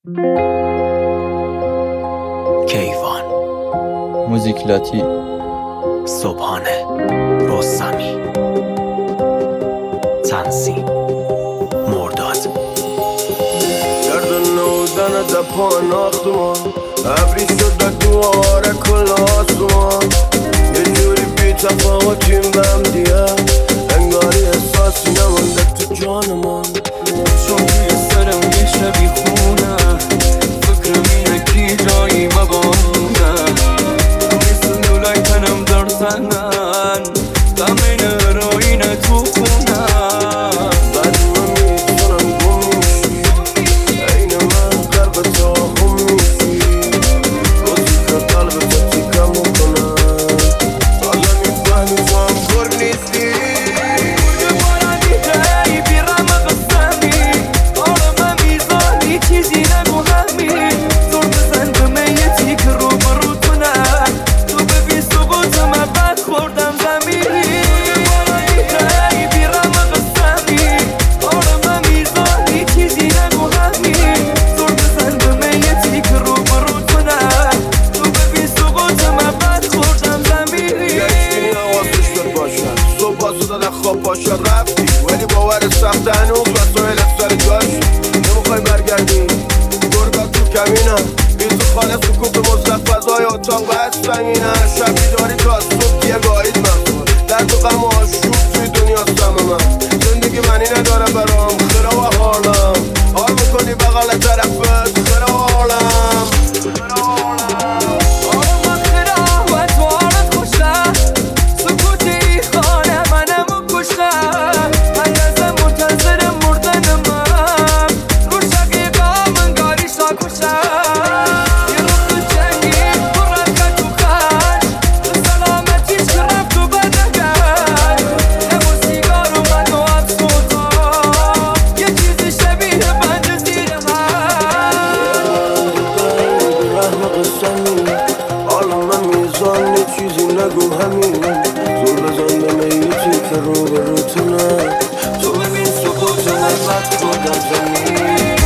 کیوان، موزیک لاتی، صبحانه، رستمی، تنظیم مرداد. گردن نودن دپان آختمان ابری شد دواره کل آسمان، یه جوری بی تفاوتیم بهم دیگه، انگاری احساسی نمونده تو جانمان. چون توی سرم یه شبی خونه، فکرم اینه کی جایی مبانونه، مثل لولای تنم در زنن، غم این هروئین تو خونه. بعد من میتونم گم میشی، عین من قلب تا هم میشی، روزی که قلب تا تیکم میکنم، تازه میفهمی تو هم گر نیستی. خواب باشه رفتی ولی باور سخت هنوز وسایل سر جاش، نمیخوای برگردی گرگا تو کمینم، بی تو خانه سکوت مصرف فضای اتاق بس سنگینه، شب بیداری تا صبح یه گاهید مخور در تو غم و آشوب توی دنیا سم من، زندگی منی نداره برام خرا و حالم، حال میکنی بغل طرفت خرا و حالم. حالا من میزان یه چیزی نگو همین، زور بزن به میتی که رو به روتونه، تو ببین سکوت من بد خودم زمین.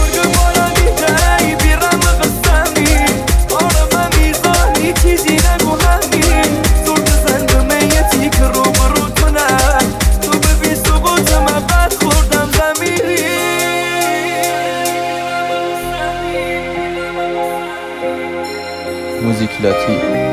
موزیک لاتی.